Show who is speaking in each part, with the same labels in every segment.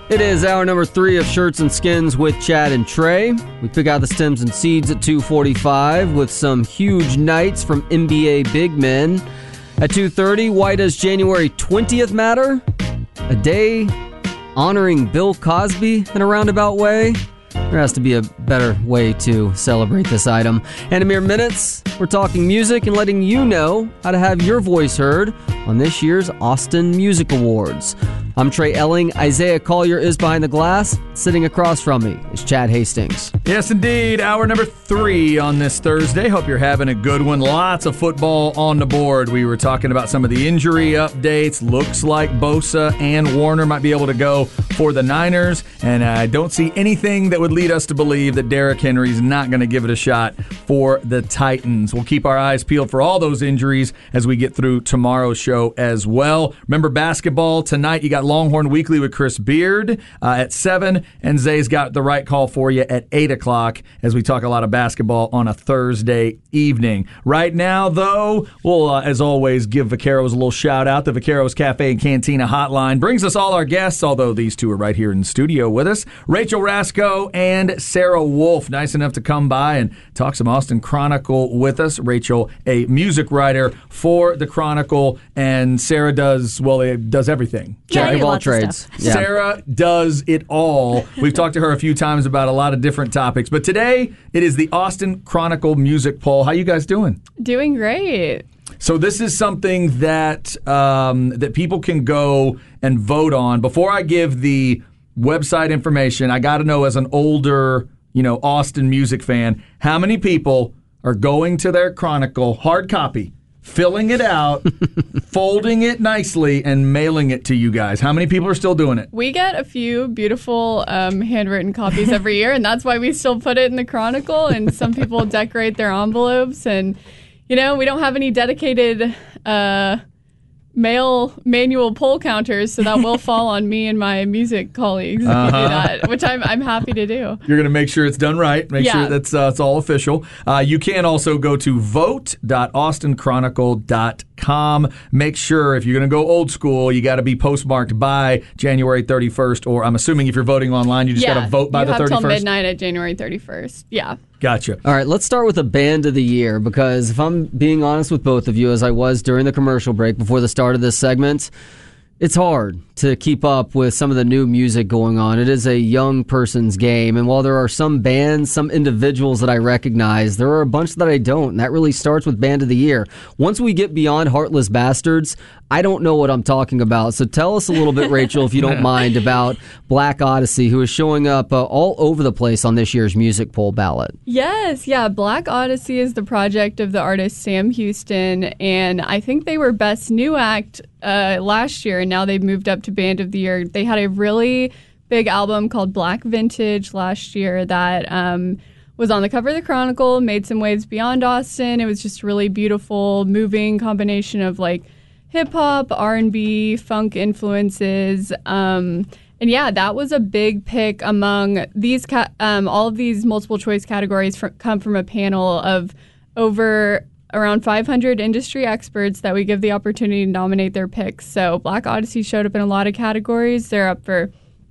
Speaker 1: It is hour number 3 of Shirts and Skins with Chad and Trey. We pick out the stems and seeds at 2:45 with some huge nights from NBA big men. At 2:30, why does January 20th matter? A day honoring Bill Cosby in a roundabout way? There has to be a better way to celebrate this item. And in mere minutes, we're talking music and letting you know how to have your voice heard on this year's Austin Music Awards. I'm Trey Elling. Isaiah Collier is behind the glass. Sitting across from me is Chad Hastings.
Speaker 2: Yes, indeed. Hour number 3 on this Thursday. Hope you're having a good one. Lots of football on the board. We were talking about some of the injury updates. Looks like Bosa and Warner might be able to go for the Niners. And I don't see anything that would lead us to believe that Derrick Henry's not going to give it a shot for the Titans. We'll keep our eyes peeled for all those injuries as we get through tomorrow's show as well. Remember basketball tonight. You got Longhorn Weekly with Chris Beard at 7, and Zay's got the right call for you at 8 o'clock as we talk a lot of basketball on a Thursday evening. Right now, though, we'll, as always, give Vaqueros a little shout-out. The Vaqueros Cafe and Cantina hotline brings us all our guests, although these two are right here in the studio with us. Rachel Rasco and Sarah Wolf, nice enough to come by and talk some Austin Chronicle with us. Rachel, a music writer for the Chronicle, and Sarah does everything.
Speaker 3: Yeah,
Speaker 1: Jack of all trades.
Speaker 2: Yeah. Sarah does it all. We've talked to her a few times about a lot of different topics, but today it is the Austin Chronicle music poll. How you guys doing?
Speaker 3: Doing great.
Speaker 2: So this is something that that people can go and vote on. Before I give the website information, I got to know, as an older, Austin music fan, how many people are going to their Chronicle hard copy, filling it out, folding it nicely, and mailing it to you guys? How many people are still doing it?
Speaker 3: We get a few beautiful handwritten copies every year, and that's why we still put it in the Chronicle, and some people decorate their envelopes, and, we don't have any dedicated manual poll counters, so that will fall on me and my music colleagues if you do that, which I'm happy to do.
Speaker 2: You're going to make sure it's done right, make sure that's it's all official. You can also go to vote.austinchronicle.com. Make sure, if you're going to go old school, you got to be postmarked by January 31st, or I'm assuming if you're voting online, you just got to vote by the 31st?
Speaker 3: You have till midnight at January 31st. Yeah.
Speaker 2: Gotcha.
Speaker 1: All right, let's start with a band of the year, because if I'm being honest with both of you, as I was during the commercial break before the start of this segment, it's hard to keep up with some of the new music going on. It is a young person's game, and while there are some bands, some individuals that I recognize, there are a bunch that I don't, and that really starts with Band of the Year. Once we get beyond Heartless Bastards, I don't know what I'm talking about. So tell us a little bit, Rachel, if you don't mind, about Black Odyssey, who is showing up all over the place on this year's music poll ballot.
Speaker 3: Yes, Black Odyssey is the project of the artist Sam Houston, and I think they were Best New Act last year, and now they've moved up to Band of the Year. They had a really big album called Black Vintage last year that was on the cover of the Chronicle, made some waves beyond Austin. It was just really beautiful, moving combination of hip-hop, R&B, funk influences. And that was a big pick among these. All of these multiple choice categories come from a panel of around 500 industry experts that we give the opportunity to nominate their picks. So Black Odyssey showed up in a lot of categories. They're up for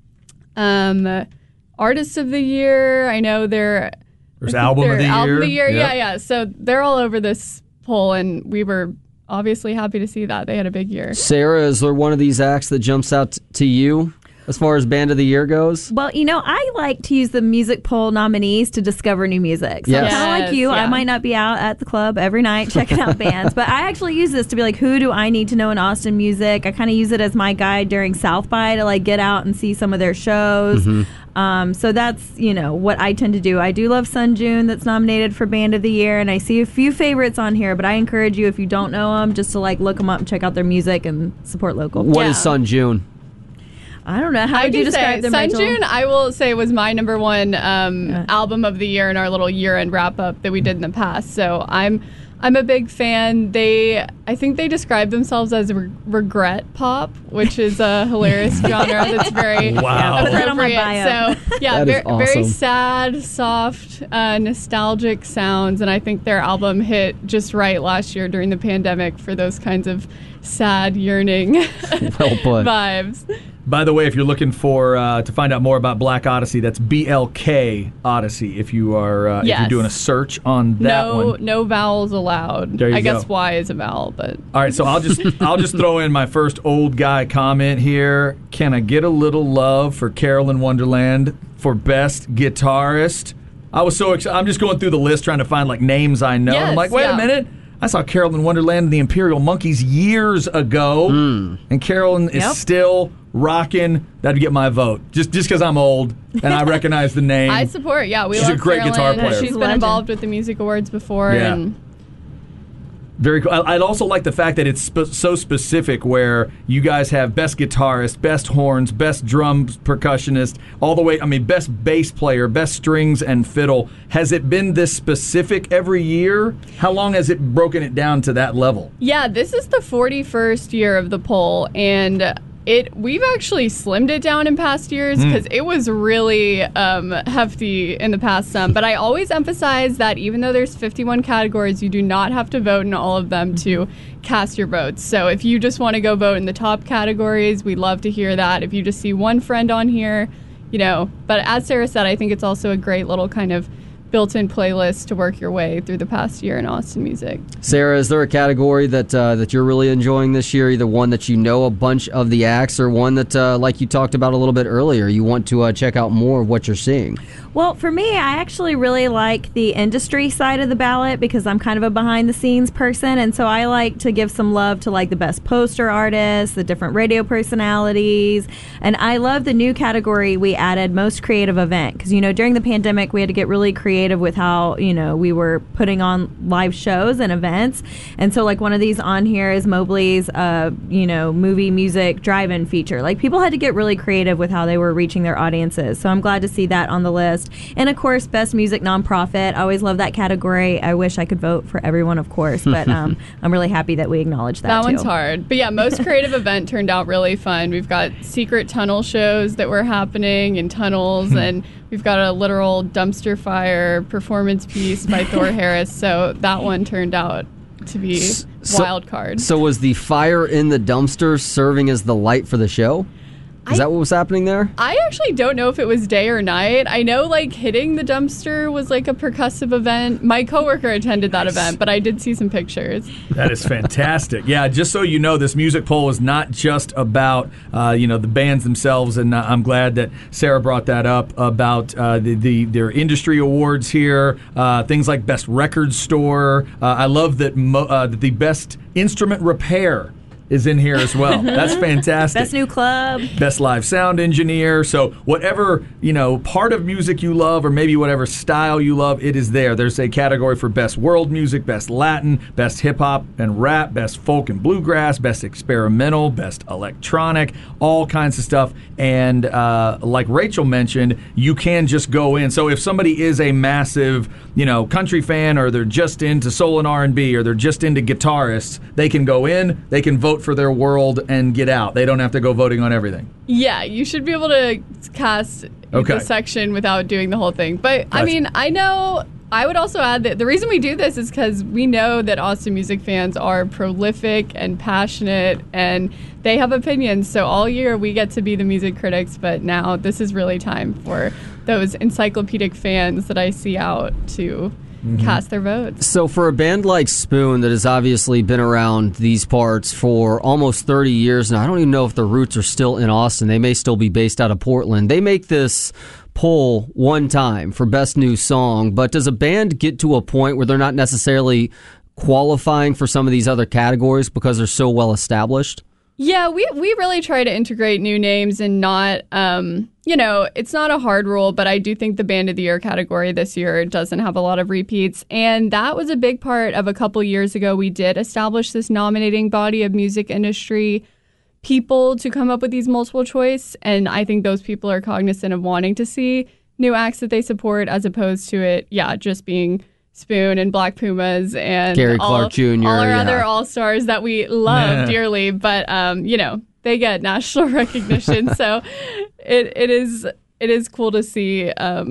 Speaker 3: Artist of the Year. I know there's
Speaker 2: Album of the Year.
Speaker 3: Album of the Year,
Speaker 2: Yep.
Speaker 3: yeah. So they're all over this poll, and we were obviously happy to see that. They had a big year.
Speaker 1: Sarah, is there one of these acts that jumps out to you as far as Band of the Year goes?
Speaker 4: Well, I like to use the music poll nominees to discover new music. So
Speaker 1: Yes.
Speaker 4: kind of like you, I might not be out at the club every night checking out bands, but I actually use this to be like, who do I need to know in Austin music? I kind of use it as my guide during South by to get out and see some of their shows. Mm-hmm. So that's, what I tend to do. I do love Sun June, that's nominated for Band of the Year, and I see a few favorites on here, but I encourage you, if you don't know them, just to look them up and check out their music and support local.
Speaker 1: What is Sun June?
Speaker 4: I don't know. How would you describe them,
Speaker 3: Sun
Speaker 4: Rachel?
Speaker 3: June, I will say, was my number one album of the year in our little year-end wrap-up that we did in the past. So I'm a big fan. I think they describe themselves as regret pop, which is a hilarious genre that's very
Speaker 2: Wow.
Speaker 4: Put that on my bio.
Speaker 3: So yeah,
Speaker 1: That is awesome.
Speaker 3: very sad, soft, nostalgic sounds, and I think their album hit just right last year during the pandemic for those kinds of sad, yearning
Speaker 1: Well put.
Speaker 3: vibes.
Speaker 2: By the way, if you're looking for to find out more about Black Odyssey, that's BLK Odyssey. If you are if you're doing a search on that one,
Speaker 3: no vowels allowed.
Speaker 2: There you
Speaker 3: I
Speaker 2: go.
Speaker 3: guess Y is a vowel, but
Speaker 2: all right. So I'll just throw in my first old guy comment here. Can I get a little love for Carolyn Wonderland for best guitarist? I was so excited. I'm just going through the list trying to find like names I know.
Speaker 3: Yes,
Speaker 2: I'm like, wait a minute. I saw Carolyn Wonderland and the Imperial Monkeys years ago, and Carolyn is still rocking. That'd get my vote, just because I'm old and I recognize the name.
Speaker 3: I support. Yeah,
Speaker 2: She's
Speaker 3: love
Speaker 2: a great
Speaker 3: Carolyn.
Speaker 2: guitar player.
Speaker 3: She's been
Speaker 4: Legend.
Speaker 3: involved with the music awards before,
Speaker 2: Yeah.
Speaker 3: and
Speaker 2: Very cool. I'd also like the fact that it's so specific, where you guys have best guitarist, best horns, best drums percussionist, all the way. I mean, best bass player, best strings and fiddle. Has it been this specific every year? How long has it broken it down to that level?
Speaker 3: yeah, this is the 41st year of the poll, and we've actually slimmed it down in past years because it was really hefty in the past some. But I always emphasize that even though there's 51 categories, you do not have to vote in all of them to cast your votes. So if you just want to go vote in the top categories, we'd love to hear that. If you just see one friend on here, But as Sarah said, I think it's also a great little kind of built-in playlist to work your way through the past year in Austin music.
Speaker 1: Sarah, is there a category that you're really enjoying this year? Either one that you know a bunch of the acts, or one that, like you talked about a little bit earlier, you want to check out more of what you're seeing?
Speaker 4: Well, for me, I actually really like the industry side of the ballot because I'm kind of a behind-the-scenes person, and so I like to give some love to like the best poster artists, the different radio personalities, and I love the new category we added, most creative event, because during the pandemic we had to get really creative with how we were putting on live shows and events, and so like one of these on here is Mobley's movie music drive-in feature. Like people had to get really creative with how they were reaching their audiences, so I'm glad to see that on the list. And of course, best music nonprofit. I always love that category. I wish I could vote for everyone, of course, but I'm really happy that we acknowledge that.
Speaker 3: That
Speaker 4: too.
Speaker 3: one's hard. But yeah, most creative event turned out really fun. We've got secret tunnel shows that were happening in tunnels, and we've got a literal dumpster fire performance piece by Thor Harris. So that one turned out to be wild card.
Speaker 1: So was the fire in the dumpster serving as the light for the show? Is that what was happening there?
Speaker 3: I actually don't know if it was day or night. I know like hitting the dumpster was like a percussive event. My coworker attended that event, but I did see some pictures.
Speaker 2: That is fantastic. Yeah, just so you know, this music poll is not just about the bands themselves, and I'm glad that Sarah brought that up about their industry awards here. Things like best record store. I love that the best instrument repair is in here as well. That's fantastic.
Speaker 4: Best new club.
Speaker 2: Best live sound engineer. So whatever, part of music you love, or maybe whatever style you love, it is there. There's a category for best world music, best Latin, best hip hop and rap, best folk and bluegrass, best experimental, best electronic, all kinds of stuff. And like Rachel mentioned, you can just go in. So if somebody is a massive, country fan, or they're just into soul and R&B, or they're just into guitarists, they can go in, they can vote for their world and get out. They don't have to go voting on everything.
Speaker 3: Yeah, you should be able to cast the section without doing the whole thing. But
Speaker 2: Gotcha.
Speaker 3: I mean, I would also add that the reason we do this is because we know that Austin music fans are prolific and passionate, and they have opinions. So all year we get to be the music critics, but now this is really time for those encyclopedic fans that I see out to cast their votes.
Speaker 1: So for a band like Spoon that has obviously been around these parts for almost 30 years now, I don't even know if the roots are still in Austin. They may still be based out of Portland. They make this poll one time for best new song, but does a band get to a point where they're not necessarily qualifying for some of these other categories because they're so well established?
Speaker 3: Yeah, we really try to integrate new names and not, it's not a hard rule, but I do think the Band of the Year category this year doesn't have a lot of repeats. And that was a big part of a couple years ago. We did establish this nominating body of music industry people to come up with these multiple choice. And I think those people are cognizant of wanting to see new acts that they support, as opposed to it, just being Spoon and Black Pumas and
Speaker 1: Gary Clark Jr.
Speaker 3: all our other all-stars that we love dearly, but they get national recognition, so it is cool to see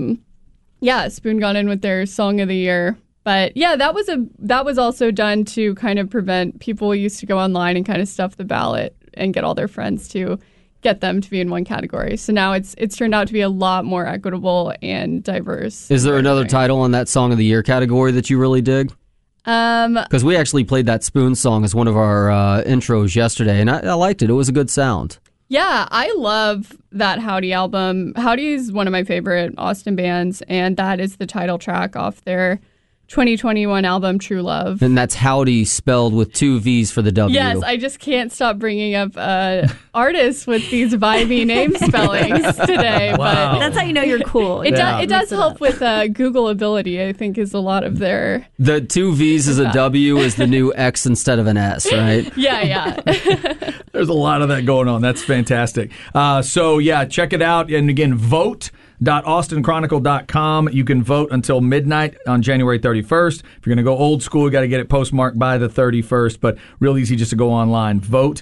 Speaker 3: Spoon got in with their Song of the Year. But yeah, that was also done to kind of prevent people who used to go online and kind of stuff the ballot and get all their friends to get them to be in one category. So now it's turned out to be a lot more equitable and diverse.
Speaker 1: Is there another title on that Song of the Year category that you really dig? Because we actually played that Spoon song as one of our intros yesterday, and I liked it. It was a good sound.
Speaker 3: Yeah, I love that Howdy album. Howdy is one of my favorite Austin bands, and that is the title track off their 2021 album, True Love.
Speaker 1: And that's Howdy spelled with 2 V's for the W.
Speaker 3: Yes, I just can't stop bringing up artists with these vibey name spellings today.
Speaker 2: Wow.
Speaker 3: But
Speaker 4: That's how you know you're cool.
Speaker 3: it does help with Google ability, I think, is a lot of their...
Speaker 1: The 2 V's is a W is the new X instead of an S, right?
Speaker 3: Yeah.
Speaker 2: There's a lot of that going on. That's fantastic. So, yeah, check it out. And again, vote.austinchronicle.com. You can vote until midnight on January 31st. If you're going to go old school, you got to get it postmarked by the 31st, but real easy just to go online.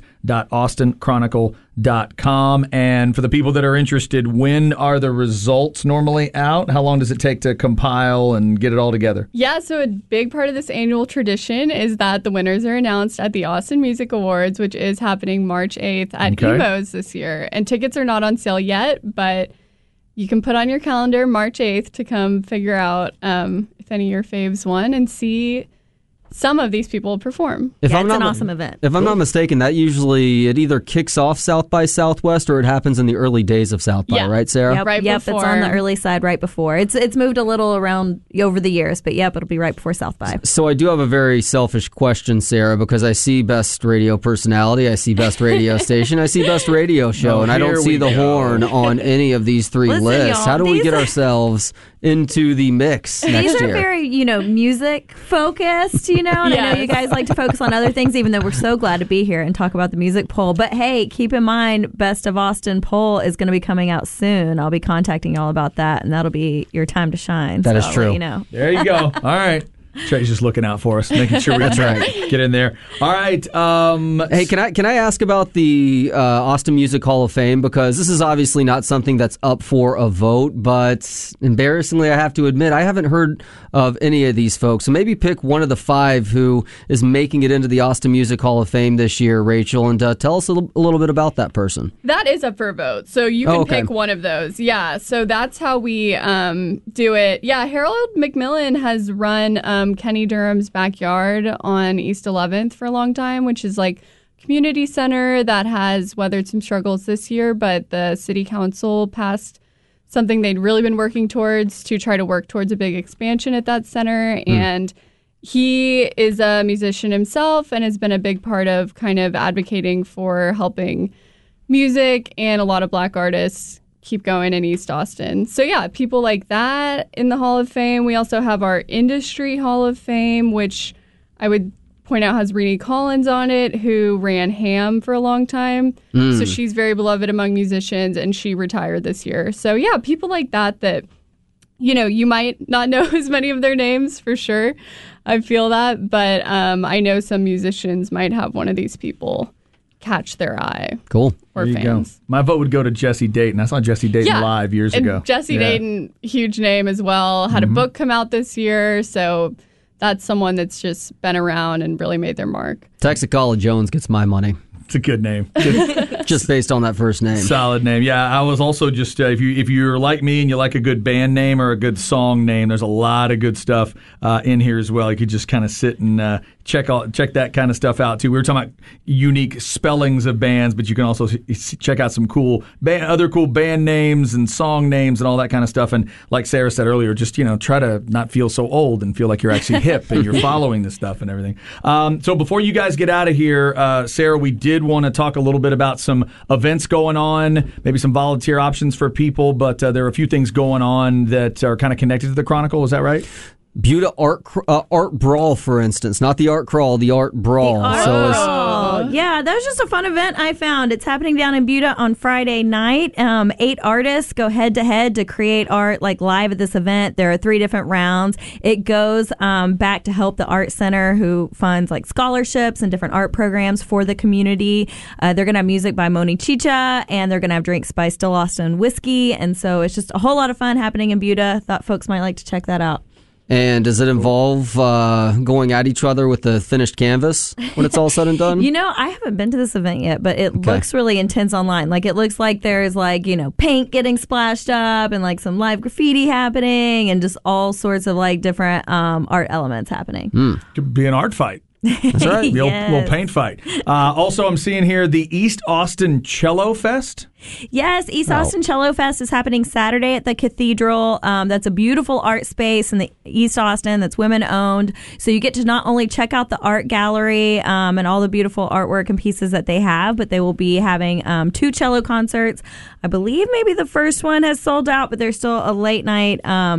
Speaker 2: Vote.austinchronicle.com. And for the people that are interested, when are the results normally out? How long does it take to compile and get it all together?
Speaker 3: Yeah, so a big part of this annual tradition is that the winners are announced at the Austin Music Awards, which is happening March 8th at Emo's this year. And tickets are not on sale yet, but you can put on your calendar March 8th to come figure out if any of your faves won and see some of these people perform.
Speaker 4: It's an awesome event.
Speaker 1: If I'm not mistaken, that usually it either kicks off South by Southwest or it happens in the early days of South by, right, Sarah?
Speaker 4: Yep,
Speaker 3: Right
Speaker 4: it's
Speaker 3: before.
Speaker 4: on the early side right before. It's moved a little around over the years, but it'll be right before South by.
Speaker 1: So I do have a very selfish question, Sarah, because I see Best Radio Personality, I see Best Radio Station, I see Best Radio Show, and I don't see the horn on any of these 3
Speaker 4: Listen,
Speaker 1: lists.
Speaker 4: y'all,
Speaker 1: How do we
Speaker 4: these
Speaker 1: get
Speaker 4: are-
Speaker 1: ourselves into the mix next
Speaker 4: These are
Speaker 1: year?
Speaker 4: very, music focused, and I know you guys like to focus on other things, even though we're so glad to be here and talk about the music poll. But hey, keep in mind, Best of Austin poll is going to be coming out soon. I'll be contacting y'all about that, and that'll be your time to shine.
Speaker 1: That is
Speaker 4: I'll let
Speaker 1: true.
Speaker 4: you know.
Speaker 2: There you go. All right. Trey's just looking out for us, making sure we
Speaker 1: That's right.
Speaker 2: get in there. All right.
Speaker 1: Hey, can I ask about the Austin Music Hall of Fame? Because this is obviously not something that's up for a vote, but embarrassingly, I have to admit, I haven't heard of any of these folks. So maybe pick one of the 5 who is making it into the Austin Music Hall of Fame this year, Rachel, and tell us a little bit about that person.
Speaker 3: That is up for a vote. So you can pick one of those. Yeah, so that's how we do it. Yeah, Harold McMillan has run Kenny Durham's backyard on East 11th for a long time, which is like community center that has weathered some struggles this year, but the city council passed something they'd really been working towards to try to work towards a big expansion at that center. And he is a musician himself and has been a big part of kind of advocating for helping music and a lot of Black artists keep going in East Austin. So yeah, people like that in the Hall of Fame. We also have our Industry Hall of Fame, which I would point out has Renee Collins on it, who ran Ham for a long time. So she's very beloved among musicians, and she retired this year. So yeah, people like that, you might not know as many of their names for sure. I feel that, but I know some musicians might have one of these people catch their eye.
Speaker 1: Cool.
Speaker 3: Or
Speaker 2: There you
Speaker 3: fans.
Speaker 2: go. My vote would go to Jesse Dayton. I saw Jesse Dayton live years
Speaker 3: and
Speaker 2: ago.
Speaker 3: Jesse
Speaker 2: Yeah.
Speaker 3: Dayton, huge name as well, had a book come out this year. So that's someone that's just been around and really made their mark.
Speaker 1: Texacola Jones gets my money,
Speaker 2: It's a good name. Good,
Speaker 1: just based on that first name.
Speaker 2: solid name. Yeah, I was also just if you're like me and you like a good band name or a good song name, there's a lot of good stuff in here as well. You could just kind of sit and check that kind of stuff out too. We were talking about unique spellings of bands, but you can also check out some other cool band names and song names and all that kind of stuff. And like Sarah said earlier, just try to not feel so old and feel like you're actually hip and you're following this stuff and everything. So before you guys get out of here, Sarah, we did want to talk a little bit about some events going on, maybe some volunteer options for people, but there are a few things going on that are kind of connected to the Chronicle. Is that right?
Speaker 1: Buda Art Brawl, for instance, not the Art Crawl, the Art Brawl.
Speaker 4: Yeah, that was just a fun event I found. It's happening down in Buda on Friday night. 8 artists go head to head to create art live at this event. There are 3 different rounds. It goes back to help the Art Center, who funds scholarships and different art programs for the community. They're going to have music by Moni Chicha, and they're going to have drinks by Still Austin Whiskey. And so it's just a whole lot of fun happening in Buda. Thought folks might like to check that out.
Speaker 1: And does it involve going at each other with the finished canvas when it's all said and done?
Speaker 4: I haven't been to this event yet, but it looks really intense online. Like, it looks like there's paint getting splashed up and some live graffiti happening and just all sorts of different art elements happening.
Speaker 2: Could be an art fight.
Speaker 1: That's right.
Speaker 2: The old paint fight. Also, I'm seeing here the East Austin Cello Fest.
Speaker 4: Yes, East Austin Cello Fest is happening Saturday at the Cathedral. That's a beautiful art space in the East Austin that's women-owned. So you get to not only check out the art gallery and all the beautiful artwork and pieces that they have, but they will be having 2 cello concerts. I believe maybe the first one has sold out, but there's still a late-night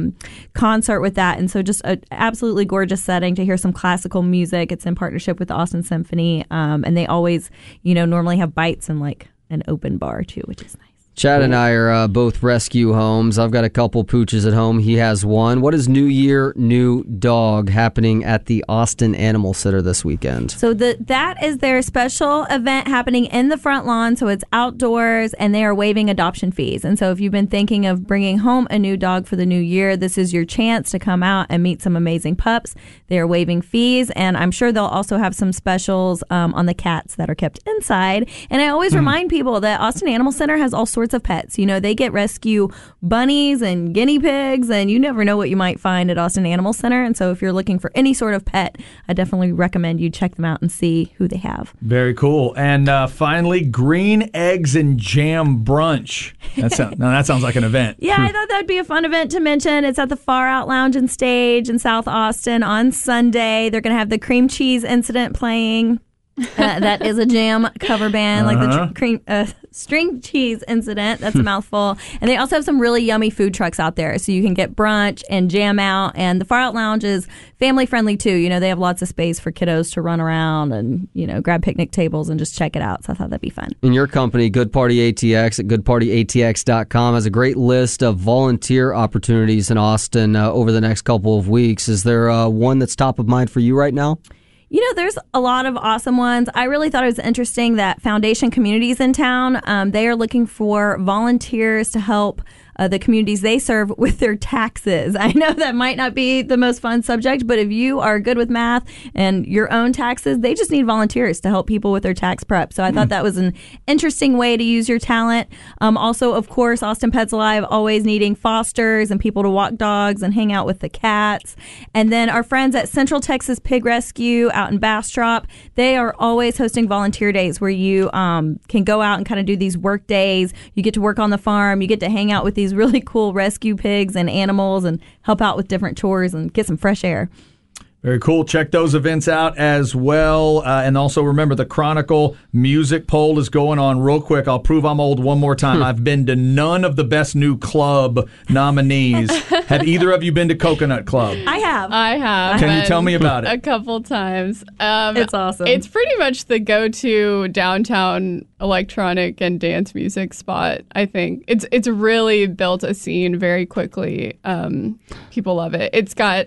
Speaker 4: concert with that. And so just an absolutely gorgeous setting to hear some classical music. It's in partnership with the Austin Symphony, and they always, normally have bites and an open bar too, which is nice.
Speaker 1: Chad and I are both rescue homes. I've got a couple pooches at home. He has one. What is New Year, New Dog happening at the Austin Animal Center this weekend?
Speaker 4: So that is their special event happening in the front lawn. So it's outdoors, and they are waiving adoption fees. And so if you've been thinking of bringing home a new dog for the new year, this is your chance to come out and meet some amazing pups. They are waiving fees, and I'm sure they'll also have some specials on the cats that are kept inside. And I always remind people that Austin Animal Center has all sorts of pets. They get rescue bunnies and guinea pigs, and you never know what you might find at Austin Animal Center. And so if you're looking for any sort of pet, I definitely recommend you check them out and see who they have.
Speaker 2: Very cool. And finally, Green Eggs and Jam Brunch. That sounds like an event.
Speaker 4: Yeah, I thought that would be a fun event to mention. It's at the Far Out Lounge and Stage in South Austin on Sunday. They're going to have the Cream Cheese Incident playing. That is a jam cover band, like the String Cheese Incident. That's a mouthful. And they also have some really yummy food trucks out there, so you can get brunch and jam out. And the Far Out Lounge is family friendly too. They have lots of space for kiddos to run around and grab picnic tables and just check it out. So I thought that'd be fun.
Speaker 1: And your company, Good Party ATX at goodpartyatx.com, has a great list of volunteer opportunities in Austin over the next couple of weeks. Is there one that's top of mind for you right now?
Speaker 4: There's a lot of awesome ones. I really thought it was interesting that Foundation Communities in town, they are looking for volunteers to help the communities they serve with their taxes. I know that might not be the most fun subject, but if you are good with math and your own taxes, they just need volunteers to help people with their tax prep. So I thought that was an interesting way to use your talent. Also, of course, Austin Pets Alive always needing fosters and people to walk dogs and hang out with the cats. And then our friends at Central Texas Pig Rescue out in Bastrop, they are always hosting volunteer days where you can go out and kind of do these work days. You get to work on the farm. You get to hang out with these really cool rescue pigs and animals and help out with different chores and get some fresh air.
Speaker 2: Very cool. Check those events out as well. And also remember, the Chronicle music poll is going on real quick. I'll prove I'm old one more time. I've been to none of the Best New Club nominees. Have either of you been to Coconut Club?
Speaker 4: I have.
Speaker 2: Can you tell me about it?
Speaker 3: A couple times.
Speaker 4: It's awesome.
Speaker 3: It's pretty much the go-to downtown electronic and dance music spot, I think. It's really built a scene very quickly. People love it. It's got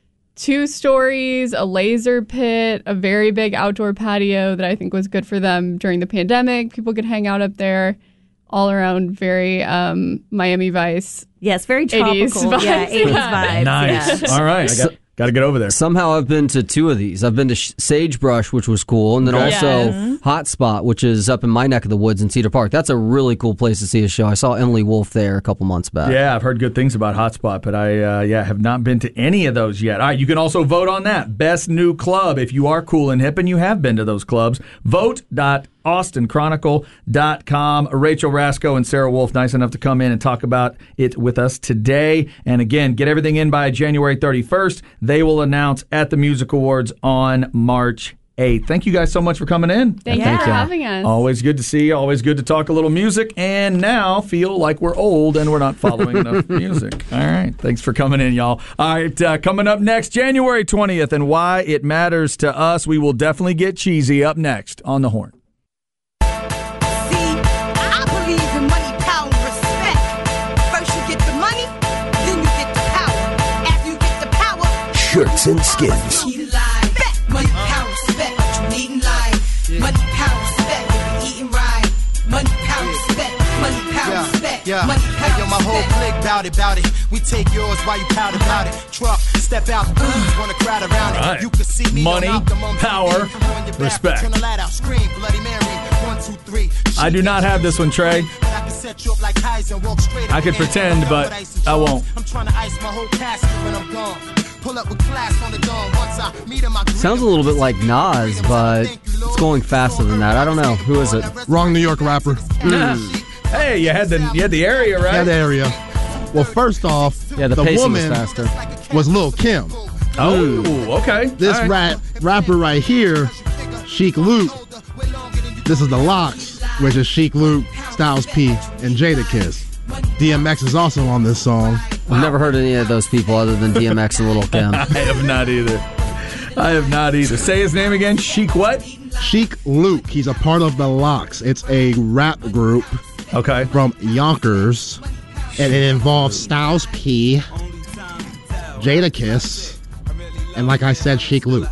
Speaker 3: 2 stories, a laser pit, a very big outdoor patio that I think was good for them during the pandemic. People could hang out up there. All around very Miami Vice.
Speaker 4: Yes, very tropical.
Speaker 3: 80s vibes.
Speaker 4: Yeah, 80s vibes.
Speaker 2: Nice.
Speaker 4: Yeah.
Speaker 2: All right. Got to get over there.
Speaker 1: Somehow I've been to 2 of these. I've been to Sagebrush, which was cool, and then also Hotspot, which is up in my neck of the woods in Cedar Park. That's a really cool place to see a show. I saw Emily Wolf there a couple months back.
Speaker 2: Yeah, I've heard good things about Hotspot, but I have not been to any of those yet. All right, you can also vote on that. Best New Club. If you are cool and hip and you have been to those clubs, vote.austinchronicle.com. Rachel Rasco and Sarah Wolf, nice enough to come in and talk about it with us today. And again, get everything in by January 31st. They will announce at the Music Awards on March 8th. Thank you guys so much for coming in.
Speaker 3: Thank you for having us.
Speaker 2: Always good to see you. Always good to talk a little music. And now feel like we're old and we're not following enough music. All right. Thanks for coming in, y'all. All right. Coming up next, January 20th, and why it matters to us. We will definitely get cheesy up next on The Horn.
Speaker 5: Shirts and Skins.
Speaker 6: Money, power, respect, what you need in life. Money, power, respect, if you eating right. Money, power, respect, money, power, respect, money, power, respect. whole clique bout it. We take yours while you pout about it. Truck, step out, wanna crowd around
Speaker 2: Right.
Speaker 6: it. You can see me
Speaker 2: Money,
Speaker 6: on Optimum
Speaker 2: power,
Speaker 6: TV. On your back,
Speaker 2: respect.
Speaker 6: turn the light out, scream, Bloody Mary. 1, 2, 3.
Speaker 2: I do not have this one, Trey.
Speaker 6: I can set you up like Kaiser, walk straight
Speaker 2: I
Speaker 6: up
Speaker 2: could
Speaker 6: and
Speaker 2: pretend, but I won't.
Speaker 6: I'm trying to ice my whole casket when I'm gone. Pull up with class on the dawn once I meet him.
Speaker 1: Sounds a little bit like Nas, but it's going faster than that. I don't know. Who is it?
Speaker 5: Wrong New York rapper.
Speaker 2: Hey, you had the area right.
Speaker 5: That area. Well, first off,
Speaker 1: Yeah, the
Speaker 5: the
Speaker 1: pacing
Speaker 5: woman
Speaker 1: was faster.
Speaker 5: was Lil Kim.
Speaker 2: Oh, okay.
Speaker 5: This
Speaker 2: All right.
Speaker 5: rapper right here, Sheik Luke. This is the Locks, which is Sheik Luke, Styles P, and Jadakiss. DMX is also on this song.
Speaker 1: I've never heard any of those people other than DMX and Lil Kim.
Speaker 2: I have not either. Say his name again. Sheik what?
Speaker 5: Sheik Luke. He's a part of the Locks. It's a rap group
Speaker 2: Okay.
Speaker 5: from Yonkers, and it involves Styles P, Jadakiss, and like I said, Sheik Luke.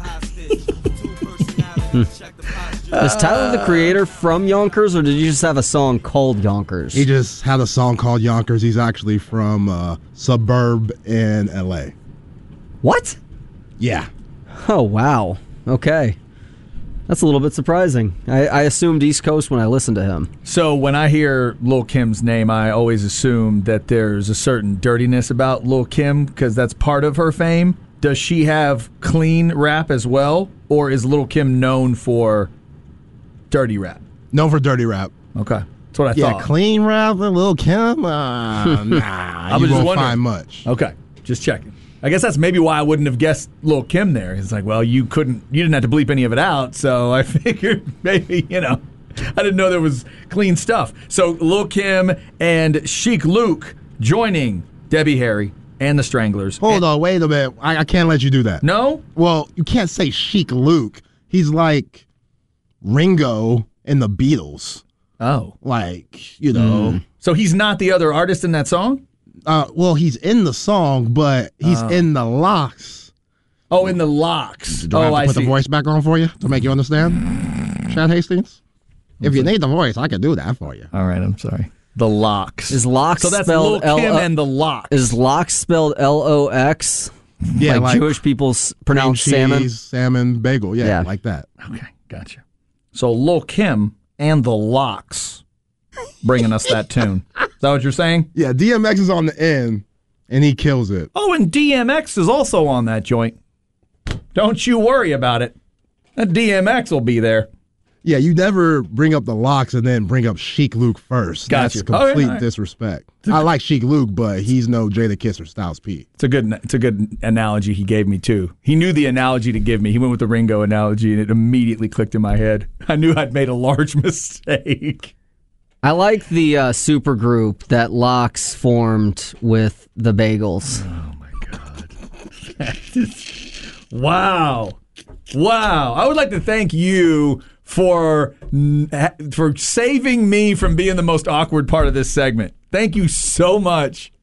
Speaker 1: Is Tyler the Creator from Yonkers, or did you just have a song called Yonkers?
Speaker 5: He just had a song called Yonkers. He's actually from suburb in LA.
Speaker 1: What?
Speaker 5: Yeah.
Speaker 1: Oh, wow. Okay. That's a little bit surprising. I assumed East Coast when I listened to him.
Speaker 2: So when I hear Lil Kim's name, I always assume that there's a certain dirtiness about Lil Kim because that's part of her fame. Does she have clean rap as well, or is Lil Kim known for dirty rap?
Speaker 5: Known for dirty rap.
Speaker 2: Okay, that's what I
Speaker 5: Yeah,
Speaker 2: thought.
Speaker 5: clean rap with Lil Kim? Nah,
Speaker 2: was
Speaker 5: you
Speaker 2: just
Speaker 5: won't
Speaker 2: wondering.
Speaker 5: find much.
Speaker 2: Okay, just checking. I guess that's maybe why I wouldn't have guessed Lil Kim there. It's like, well, you didn't have to bleep any of it out, so I figured maybe, I didn't know there was clean stuff. So Lil Kim and Sheik Luke joining Debbie Harry and the Stranglers.
Speaker 5: Hold on, wait a minute. I can't let you do that.
Speaker 2: No?
Speaker 5: Well, you can't say Sheik Luke. He's like Ringo in the Beatles.
Speaker 2: Oh.
Speaker 5: Like, know.
Speaker 2: So he's not the other artist in that song?
Speaker 5: Well, he's in the song, but he's in the Locks.
Speaker 2: Oh, in the Locks.
Speaker 5: Do I have to
Speaker 2: I
Speaker 5: put
Speaker 2: see.
Speaker 5: the voice back on for you to make you understand? Chad Hastings? If you need the voice, I can do that for you.
Speaker 2: All right, I'm sorry. The Locks.
Speaker 1: Is Locks
Speaker 2: So that's Lil
Speaker 1: spelled
Speaker 2: Kim
Speaker 1: L-O-
Speaker 2: and the Locks.
Speaker 1: Is Lox spelled L-O-X?
Speaker 5: Yeah,
Speaker 1: like Jewish people pronounce
Speaker 5: cream
Speaker 1: salmon?
Speaker 5: cheese, salmon, bagel. Yeah,
Speaker 1: Yeah.
Speaker 5: like that.
Speaker 2: Okay, gotcha. So Lil Kim and the Locks bringing us that tune. Is that what you're saying?
Speaker 5: Yeah, DMX is on the end, and he kills it.
Speaker 2: Oh, and DMX is also on that joint. Don't you worry about it. That DMX will be there.
Speaker 5: Yeah, you never bring up the Locks and then bring up Sheik Luke first.
Speaker 2: Gotcha.
Speaker 5: That's complete
Speaker 2: all right.
Speaker 5: disrespect. I like Sheik Luke, but he's no Jadakiss or Styles P.
Speaker 2: It's a good analogy he gave me too. He knew the analogy to give me. He went with the Ringo analogy, and it immediately clicked in my head. I knew I'd made a large mistake.
Speaker 1: I like the supergroup that Lox formed with the Bagels.
Speaker 2: Oh my god! Wow. I would like to thank you for saving me from being the most awkward part of this segment. Thank you so much.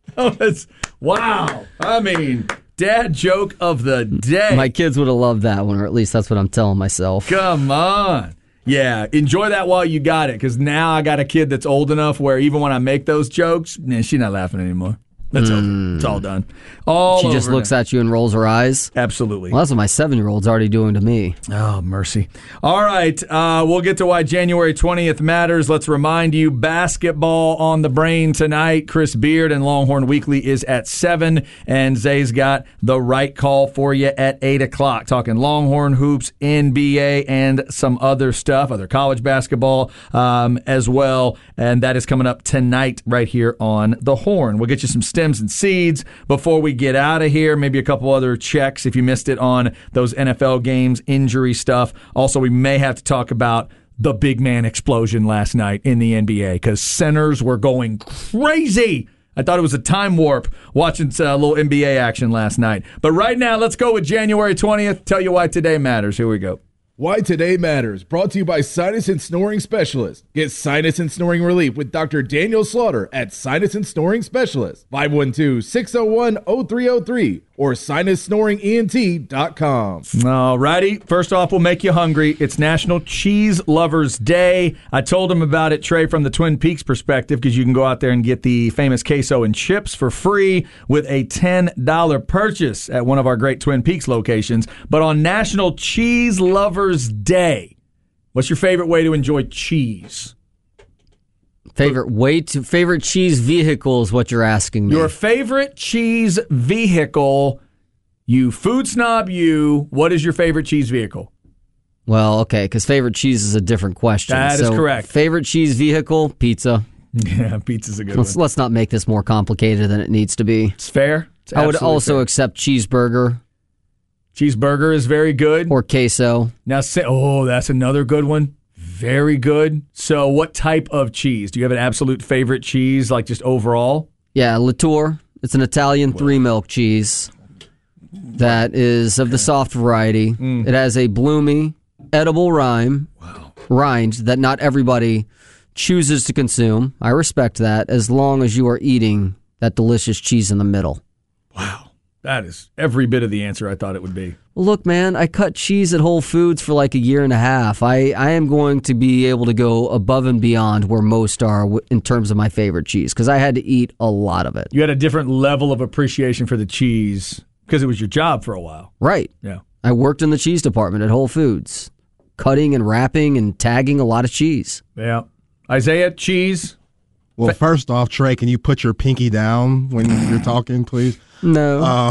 Speaker 2: Wow. I mean, dad joke of the day.
Speaker 1: My kids would have loved that one, or at least that's what I'm telling myself.
Speaker 2: Come on. Yeah, enjoy that while you got it, because now I got a kid that's old enough where even when I make those jokes, she's not laughing anymore. That's over. It's all done.
Speaker 1: She just looks at you and rolls her eyes.
Speaker 2: Absolutely.
Speaker 1: Well, that's what my 7-year-old's already doing to me.
Speaker 2: Oh, mercy. All right, we'll get to why January 20th matters. Let's remind you, basketball on the brain tonight. Chris Beard and Longhorn Weekly is at 7, and Zay's got the right call for you at 8 o'clock. Talking Longhorn hoops, NBA, and some other stuff, other college basketball as well, and that is coming up tonight right here on The Horn. We'll get you some stems and seeds before we get out of here. Maybe a couple other checks if you missed it on those NFL games, injury stuff. Also, we may have to talk about the big man explosion last night in the NBA because centers were going crazy. I thought it was a time warp watching a little NBA action last night. But right now, let's go with January 20th. Tell you why today matters. Here we go.
Speaker 7: Why Today Matters, brought to you by Sinus and Snoring Specialist. Get sinus and snoring relief with Dr. Daniel Slaughter at Sinus and Snoring Specialist, 512-601-0303, or or sinussnoringent.com.
Speaker 2: All righty. First off, we'll make you hungry. It's National Cheese Lovers Day. I told him about it, Trey, from the Twin Peaks perspective, because you can go out there and get the famous queso and chips for free with a $10 purchase at one of our great Twin Peaks locations. But on National Cheese Lovers Day, what's your favorite way to enjoy cheese?
Speaker 1: Favorite cheese vehicle is what you're asking me.
Speaker 2: Your favorite cheese vehicle, you food snob, what is your favorite cheese vehicle?
Speaker 1: Well, okay, because favorite cheese is a different question.
Speaker 2: That is correct.
Speaker 1: Favorite cheese vehicle, pizza.
Speaker 2: Yeah, pizza's a good one.
Speaker 1: Let's not make this more complicated than it needs to be.
Speaker 2: It's fair.
Speaker 1: I would also accept cheeseburger.
Speaker 2: Cheeseburger is very good.
Speaker 1: Or queso.
Speaker 2: Now, that's another good one. Very good. So what type of cheese? Do you have an absolute favorite cheese, like just overall?
Speaker 1: Yeah, Latour. It's an Italian 3-milk cheese that is of the soft variety. It has a bloomy, edible rind that not everybody chooses to consume. I respect that, as long as you are eating that delicious cheese in the middle.
Speaker 2: Wow. That is every bit of the answer I thought it would be.
Speaker 1: Well, look, man, I cut cheese at Whole Foods for like a year and a half. I am going to be able to go above and beyond where most are in terms of my favorite cheese, because I had to eat a lot of it.
Speaker 2: You had a different level of appreciation for the cheese because it was your job for a while.
Speaker 1: Right.
Speaker 2: Yeah.
Speaker 1: I worked in the cheese department at Whole Foods, cutting and wrapping and tagging a lot of cheese.
Speaker 2: Yeah. Isaiah, cheese?
Speaker 5: Well, first off, Trey, can you put your pinky down when you're talking, please?
Speaker 1: No.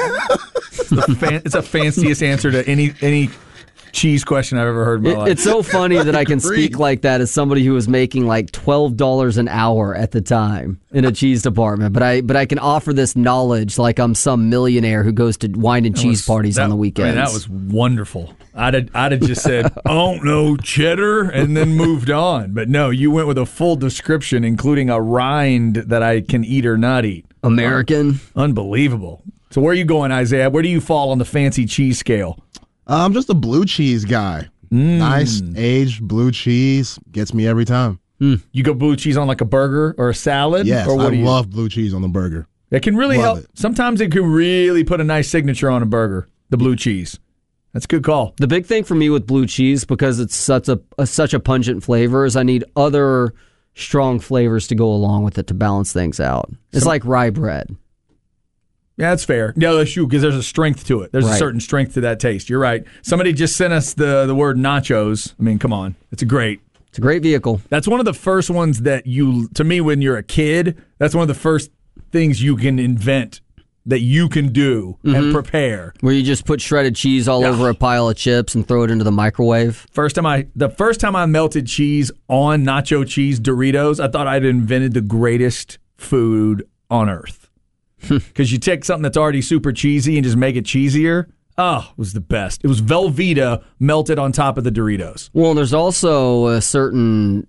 Speaker 2: It's a fanciest answer to any cheese question I've ever heard in my life.
Speaker 1: It's so funny that I can speak like that as somebody who was making like $12 an hour at the time in a cheese department. But I can offer this knowledge like I'm some millionaire who goes to wine and cheese parties on the weekends.
Speaker 2: That was wonderful. I'd have just said, I don't know, cheddar, and then moved on. But no, you went with a full description, including a rind that I can eat or not eat.
Speaker 1: American.
Speaker 2: Unbelievable. So where are you going, Isaiah? Where do you fall on the fancy cheese scale?
Speaker 5: I'm just a blue cheese guy. Nice aged blue cheese gets me every time.
Speaker 2: You go blue cheese on like a burger or a salad?
Speaker 5: Yes,
Speaker 2: or
Speaker 5: I love blue cheese on the burger.
Speaker 2: It can really
Speaker 5: Love
Speaker 2: help.
Speaker 5: it.
Speaker 2: Sometimes it can really put a nice signature on a burger, the blue cheese. That's a good call.
Speaker 1: The big thing for me with blue cheese, because it's such a pungent flavor, is I need other strong flavors to go along with it to balance things out. It's like rye bread.
Speaker 2: Yeah, that's fair. Yeah, that's true, because there's a strength to it. There's a certain strength to that taste. You're right. Somebody just sent us the word nachos. I mean, come on. It's a great
Speaker 1: vehicle.
Speaker 2: That's one of the first ones that to me, when you're a kid, that's one of the first things you can invent that you can do and prepare.
Speaker 1: Where you just put shredded cheese all over a pile of chips and throw it into the microwave.
Speaker 2: The first time I melted cheese on nacho cheese Doritos, I thought I'd invented the greatest food on earth. Because you take something that's already super cheesy and just make it cheesier. Oh, it was the best. It was Velveeta melted on top of the Doritos.
Speaker 1: Well, there's also a certain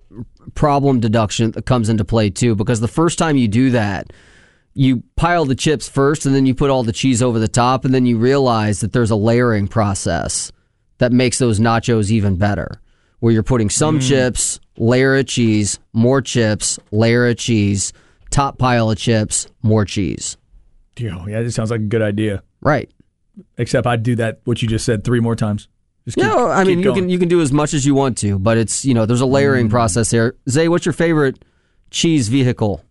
Speaker 1: problem deduction that comes into play, too, because the first time you do that, you pile the chips first, and then you put all the cheese over the top, and then you realize that there's a layering process that makes those nachos even better, where you're putting some chips, layer of cheese, more chips, layer of cheese, top pile of chips, more cheese.
Speaker 2: Yeah, this sounds like a good idea.
Speaker 1: Right.
Speaker 2: Except I'd do that, what you just said, 3 more times.
Speaker 1: You can do as much as you want to, but it's, there's a layering process here. Zay, what's your favorite cheese vehicle?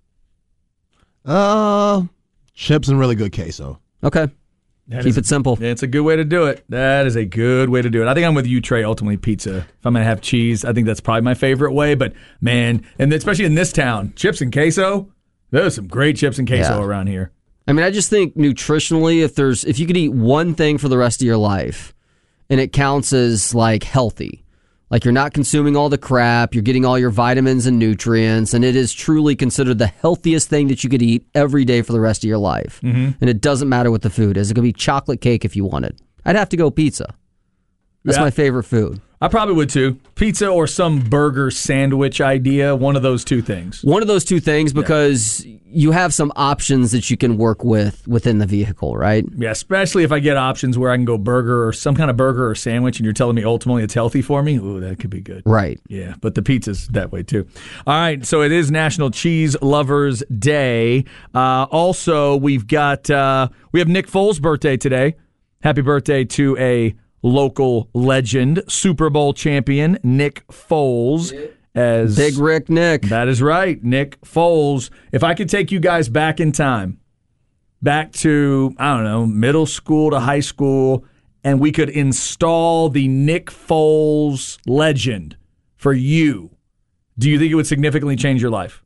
Speaker 5: Chips and really good queso.
Speaker 1: Okay. Keep it simple.
Speaker 2: It's a good way to do it. That is a good way to do it. I think I'm with you, Trey, ultimately pizza. If I'm going to have cheese, I think that's probably my favorite way. But, man, and especially in this town, chips and queso, there's some great chips and queso around here.
Speaker 1: I mean, I just think nutritionally, if you could eat one thing for the rest of your life, and it counts as, like, healthy, like you're not consuming all the crap, you're getting all your vitamins and nutrients, and it is truly considered the healthiest thing that you could eat every day for the rest of your life. And it doesn't matter what the food is. It could be chocolate cake if you wanted. I'd have to go pizza. That's
Speaker 2: Yeah.
Speaker 1: my favorite food.
Speaker 2: I probably would too. Pizza or some burger sandwich idea, one of those two things.
Speaker 1: One of those two things, because you have some options that you can work with within the vehicle, right?
Speaker 2: Yeah, especially if I get options where I can go burger or some kind of burger or sandwich and you're telling me ultimately it's healthy for me. Ooh, that could be good.
Speaker 1: Right.
Speaker 2: Yeah, but the pizza's that way too. All right, so it is National Cheese Lovers Day. Also, we have Nick Foles' birthday today. Happy birthday to a local legend, Super Bowl champion Nick Foles. As
Speaker 1: Big Rick Nick.
Speaker 2: That is right, Nick Foles. If I could take you guys back in time, back to, I don't know, middle school to high school, and we could install the Nick Foles legend for you, do you think it would significantly change your life?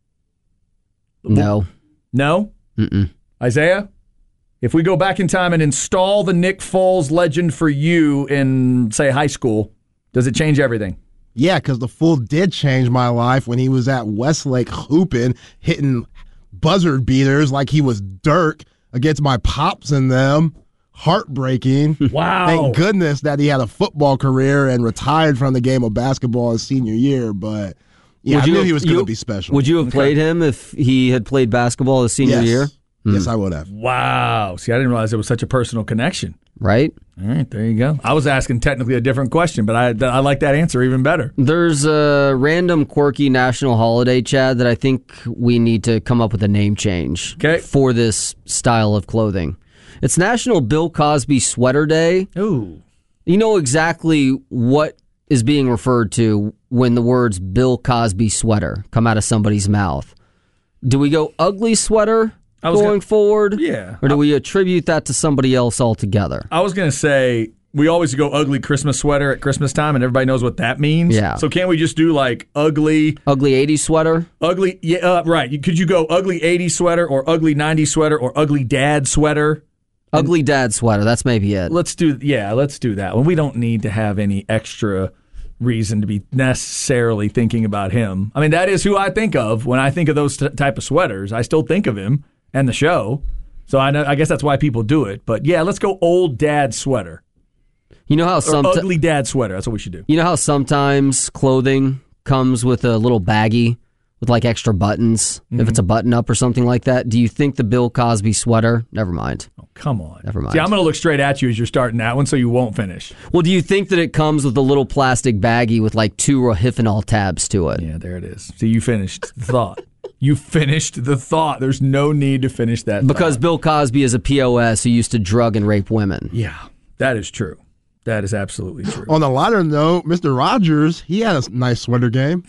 Speaker 1: No.
Speaker 2: No?
Speaker 1: Mm-mm.
Speaker 2: Isaiah? If we go back in time and install the Nick Foles legend for you in, say, high school, does it change everything?
Speaker 5: Yeah, because the Fool did change my life when he was at Westlake hooping, hitting buzzer beaters like he was Dirk against my pops and them. Heartbreaking.
Speaker 2: Wow.
Speaker 5: Thank goodness that he had a football career and retired from the game of basketball his senior year, but yeah, I knew he was going to be special.
Speaker 1: Would you have played him if he had played basketball his senior year?
Speaker 5: Yes, I would have.
Speaker 2: Wow. See, I didn't realize there was such a personal connection.
Speaker 1: Right?
Speaker 2: All right, there you go. I was asking technically a different question, but I like that answer even better.
Speaker 1: There's a random quirky national holiday, Chad, that I think we need to come up with a name change for this style of clothing. It's National Bill Cosby Sweater Day.
Speaker 2: Ooh.
Speaker 1: You know exactly what is being referred to when the words Bill Cosby sweater come out of somebody's mouth. Do we go ugly sweater going forward?
Speaker 2: Yeah.
Speaker 1: Or do we attribute that to somebody else altogether?
Speaker 2: I was going to say, we always go ugly Christmas sweater at Christmas time, and everybody knows what that means.
Speaker 1: Yeah.
Speaker 2: So can't we just do like ugly
Speaker 1: 80s sweater?
Speaker 2: Ugly, yeah, right. Could you go ugly 80s sweater or ugly 90s sweater or ugly dad sweater?
Speaker 1: Ugly dad sweater, that's maybe it.
Speaker 2: Let's do that one. We don't need to have any extra reason to be necessarily thinking about him. I mean, that is who I think of when I think of those type of sweaters. I still think of him and the show. So I guess that's why people do it. But yeah, let's go old dad sweater.
Speaker 1: You know how
Speaker 2: ugly dad sweater. That's what we should do.
Speaker 1: You know how sometimes clothing comes with a little baggie with like extra buttons, if it's a button up or something like that? Do you think the Bill Cosby sweater? Never mind.
Speaker 2: Oh, come on.
Speaker 1: Never mind.
Speaker 2: See, I'm going to look straight at you as you're starting that one, so you won't finish.
Speaker 1: Well, do you think that it comes with a little plastic baggie with like 2 Rohypnol tabs to it?
Speaker 2: Yeah, there it is. See, you finished the thought. You finished the thought. There's no need to finish that
Speaker 1: because
Speaker 2: thought.
Speaker 1: Bill Cosby is a POS who used to drug and rape women.
Speaker 2: Yeah, that is true. That is absolutely true.
Speaker 5: On a lighter note, Mr. Rogers, he had a nice sweater game.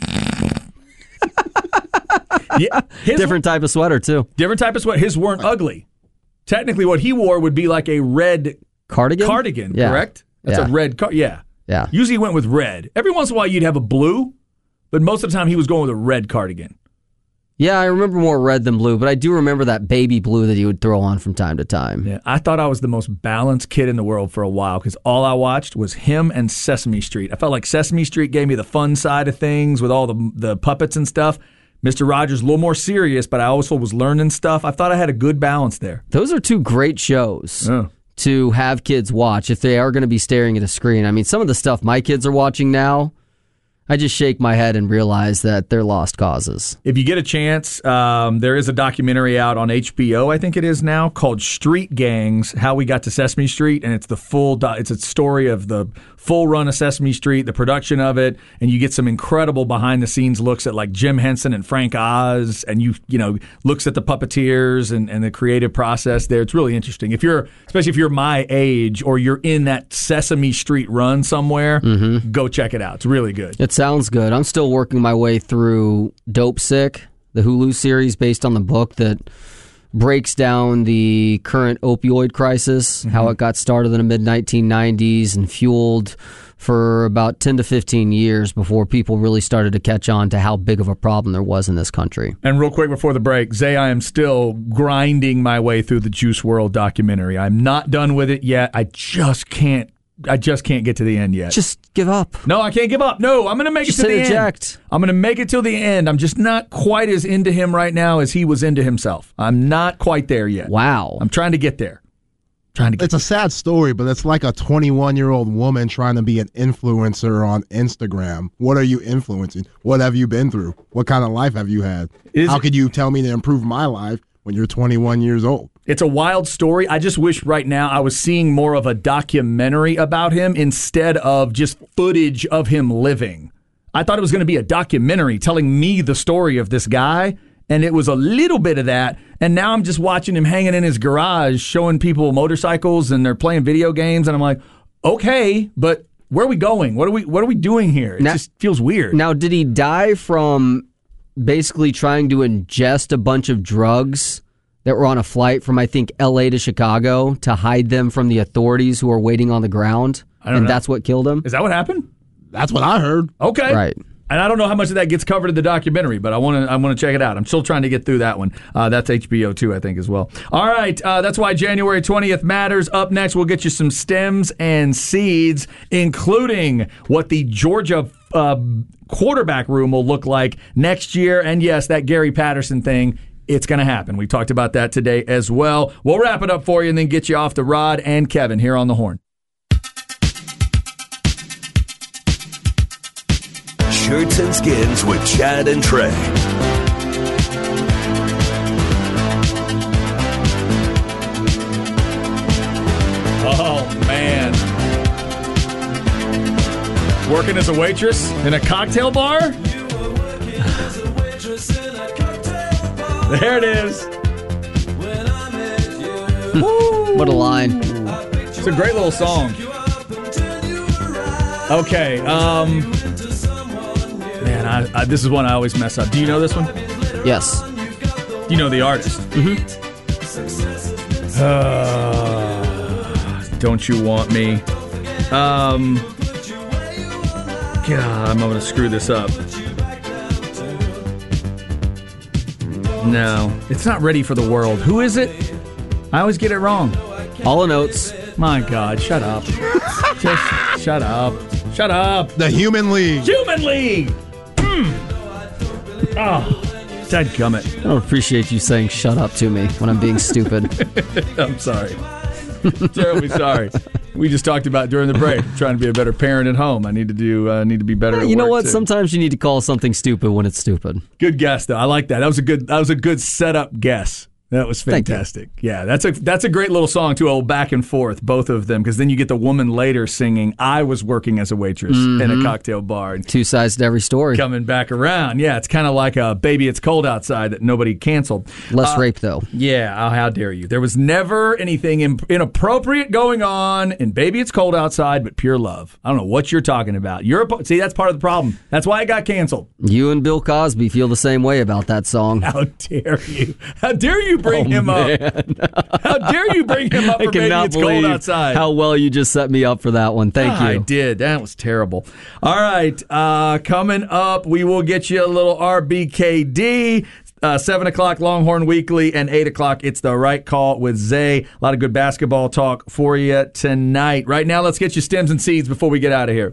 Speaker 2: Yeah,
Speaker 1: different type of sweater, too.
Speaker 2: Different type of sweater. His weren't ugly. Technically, what he wore would be like a red
Speaker 1: cardigan,
Speaker 2: correct? That's a red yeah. Usually he went with red. Every once in a while you'd have a blue, but most of the time he was going with a red cardigan.
Speaker 1: Yeah, I remember more red than blue, but I do remember that baby blue that he would throw on from time to time.
Speaker 2: Yeah, I thought I was the most balanced kid in the world for a while because all I watched was him and Sesame Street. I felt like Sesame Street gave me the fun side of things with all the puppets and stuff. Mr. Rogers, a little more serious, but I also was learning stuff. I thought I had a good balance there.
Speaker 1: Those are 2 great shows to have kids watch if they are going to be staring at a screen. I mean, some of the stuff my kids are watching now, I just shake my head and realize that they're lost causes.
Speaker 2: If you get a chance, there is a documentary out on HBO, I think it is now, called Street Gangs, How We Got to Sesame Street, and it's it's a story of the full run of Sesame Street, the production of it, and you get some incredible behind-the-scenes looks at like Jim Henson and Frank Oz, and you looks at the puppeteers and the creative process there. It's really interesting. Especially if you're my age or you're in that Sesame Street run somewhere, go check it out. It's really good.
Speaker 1: It sounds good. I'm still working my way through Dope Sick, the Hulu series based on the book that breaks down the current opioid crisis, how it got started in the mid-1990s and fueled for about 10 to 15 years before people really started to catch on to how big of a problem there was in this country.
Speaker 2: And real quick before the break, Zay, I am still grinding my way through the Juice WRLD documentary. I'm not done with it yet. I just can't get to the end yet.
Speaker 1: Just give up.
Speaker 2: No, I can't give up. No, I'm going to make it to the end. I'm going to make it till the end. I'm just not quite as into him right now as he was into himself. I'm not quite there yet.
Speaker 1: Wow.
Speaker 2: I'm trying to get there. Trying to get
Speaker 5: It's a sad story, but it's like a 21-year-old woman trying to be an influencer on Instagram. What are you influencing? What have you been through? What kind of life have you had? How could you tell me to improve my life when you're 21 years old?
Speaker 2: It's a wild story. I just wish right now I was seeing more of a documentary about him instead of just footage of him living. I thought it was going to be a documentary telling me the story of this guy, and it was a little bit of that. And now I'm just watching him hanging in his garage showing people motorcycles and they're playing video games, and I'm like, okay, but where are we going? What are we doing here? It just feels weird.
Speaker 1: Now, did he die from basically trying to ingest a bunch of drugs that were on a flight from, I think, L.A. to Chicago to hide them from the authorities who were waiting on the ground?
Speaker 2: I don't know.
Speaker 1: That's what killed him?
Speaker 2: Is that what happened?
Speaker 5: That's what I heard.
Speaker 2: Okay.
Speaker 1: Right.
Speaker 2: And I don't know how much of that gets covered in the documentary, but I want to check it out. I'm still trying to get through that one. That's HBO too, I think, as well. All right, that's why January 20th matters. Up next, we'll get you some stems and seeds, including what the Georgia quarterback room will look like next year. And yes, that Gary Patterson thing, it's going to happen. We talked about that today as well. We'll wrap it up for you and then get you off to Rod and Kevin here on The Horn.
Speaker 8: Shirts and Skins with Chad and Trey.
Speaker 2: Oh, man. Working as a waitress in a cocktail bar? There it is.
Speaker 1: What a line.
Speaker 2: It's a great little song. Okay, man, this is one I always mess up. Do you know this one?
Speaker 1: Yes.
Speaker 2: You know the artist. Don't You Want Me? God, I'm going to screw this up. No, it's not Ready for the World. Who is it? I always get it wrong.
Speaker 1: All in Oates.
Speaker 2: My God, shut up. Just shut up. Shut up.
Speaker 5: The Human League.
Speaker 2: Human League! Oh, dadgummit.
Speaker 1: I don't appreciate you saying shut up to me when I'm being stupid.
Speaker 2: I'm sorry. Terribly sorry. We just talked about during the break trying to be a better parent at home. I need to be better at work.
Speaker 1: You know what?
Speaker 2: Too.
Speaker 1: Sometimes you need to call something stupid when it's stupid.
Speaker 2: Good guess, though. I like that. That was a good setup guess. That was fantastic. Yeah, that's a great little song too. Old back and forth, both of them, because then you get the woman later singing, "I was working as a waitress in a cocktail bar."
Speaker 1: Two sides to every story.
Speaker 2: Coming back around. Yeah, it's kind of like a Baby It's Cold Outside that nobody canceled.
Speaker 1: Less rape, though.
Speaker 2: Yeah, how dare you. There was never anything inappropriate going on in Baby It's Cold Outside, but pure love. I don't know what you're talking about. See, that's part of the problem. That's why it got canceled.
Speaker 1: You and Bill Cosby feel the same way about that song.
Speaker 2: How dare you. How dare you bring him up. How dare you bring him up for Baby It's Cold Outside.
Speaker 1: How well you just set me up for that one. Thank you.
Speaker 2: I did. That was terrible. All right. Coming up, we will get you a little RBKD. 7 o'clock, Longhorn Weekly, and 8 o'clock, It's the Right Call with Zay. A lot of good basketball talk for you tonight. Right now, let's get you stems and seeds before we get out of here.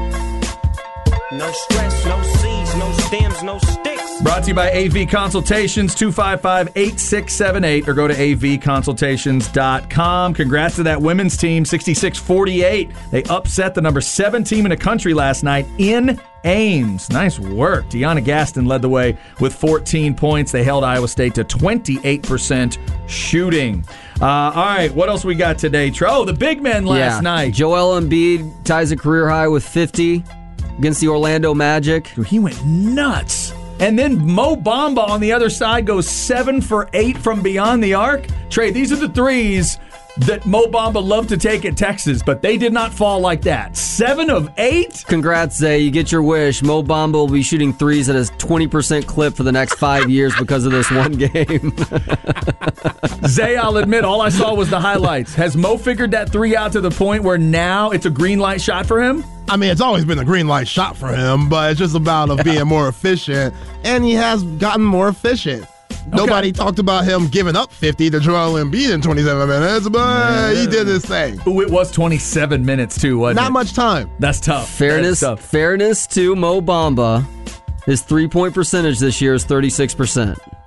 Speaker 9: No stress, no seeds, no stems, no sticks.
Speaker 2: Brought to you by AV Consultations, 255-8678, or go to avconsultations.com. Congrats to that women's team, 66-48. They upset the number 7 team in the country last night in Ames. Nice work. Deanna Gaston led the way with 14 points. They held Iowa State to 28% shooting. All right, what else we got today, Tro? The big men last night.
Speaker 1: Joel Embiid ties a career high with 50 against the Orlando Magic.
Speaker 2: He went nuts. And then Mo Bamba on the other side goes 7 for 8 from beyond the arc. Trey, these are the threes that Mo Bamba loved to take at Texas, but they did not fall like that. 7 of 8?
Speaker 1: Congrats, Zay. You get your wish. Mo Bamba will be shooting threes at a 20% clip for the next 5 years because of this one game.
Speaker 2: Zay, I'll admit, all I saw was the highlights. Has Mo figured that three out to the point where now it's a green light shot for him?
Speaker 5: I mean, it's always been a green light shot for him, but it's just about being more efficient, and he has gotten more efficient. Okay. Nobody talked about him giving up 50 to Joel Embiid in 27 minutes, but he did his thing.
Speaker 2: Ooh, it was 27 minutes, too, wasn't it?
Speaker 5: Not much time.
Speaker 2: That's tough.
Speaker 1: Fairness to Mo Bamba. His three-point percentage this year is 36%.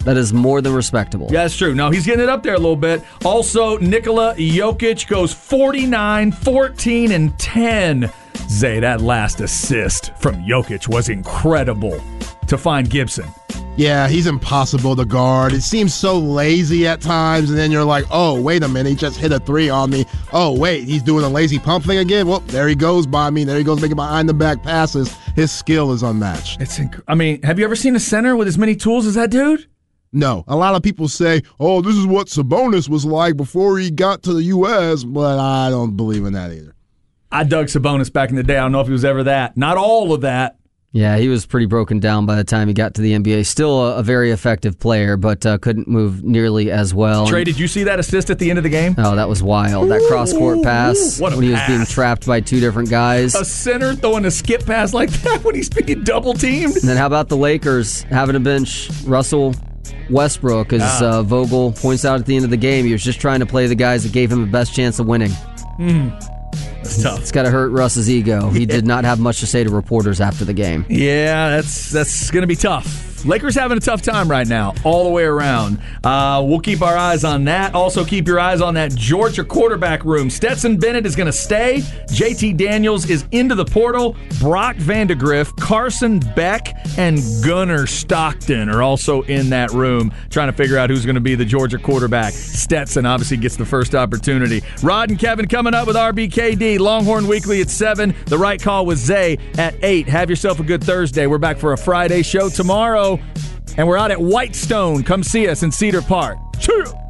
Speaker 1: That is more than respectable.
Speaker 2: Yeah, that's true. No, he's getting it up there a little bit. Also, Nikola Jokic goes 49, 14, and 10. Zay, that last assist from Jokic was incredible to find Gibson.
Speaker 5: Yeah, he's impossible to guard. It seems so lazy at times, and then you're like, oh, wait a minute, he just hit a three on me. Oh, wait, he's doing a lazy pump thing again? Well, there he goes by me. There he goes making behind-the-back passes. His skill is unmatched.
Speaker 2: Have you ever seen a center with as many tools as that dude?
Speaker 5: No. A lot of people say, oh, this is what Sabonis was like before he got to the U.S., but I don't believe in that either.
Speaker 2: I dug Sabonis back in the day. I don't know if he was ever that. Not all of that.
Speaker 1: Yeah, he was pretty broken down by the time he got to the NBA. Still a very effective player, but couldn't move nearly as well.
Speaker 2: Trey, did you see that assist at the end of the game?
Speaker 1: Oh, that was wild. That cross-court pass when he was being trapped by two different guys.
Speaker 2: A center throwing a skip pass like that when he's being double-teamed.
Speaker 1: And then how about the Lakers having to bench Russell Westbrook, as Vogel points out at the end of the game. He was just trying to play the guys that gave him the best chance of winning.
Speaker 2: That's tough.
Speaker 1: It's got to hurt Russ's ego. He did not have much to say to reporters after the game.
Speaker 2: Yeah, that's going to be tough. Lakers having a tough time right now, all the way around. We'll keep our eyes on that. Also, keep your eyes on that Georgia quarterback room. Stetson Bennett is going to stay. JT Daniels is into the portal. Brock Vandegrift, Carson Beck, and Gunnar Stockton are also in that room trying to figure out who's going to be the Georgia quarterback. Stetson obviously gets the first opportunity. Rod and Kevin coming up with RBKD. Longhorn Weekly at 7. The Right Call with Zay at 8. Have yourself a good Thursday. We're back for a Friday show tomorrow. And we're out at Whitestone. Come see us in Cedar Park. Cheers!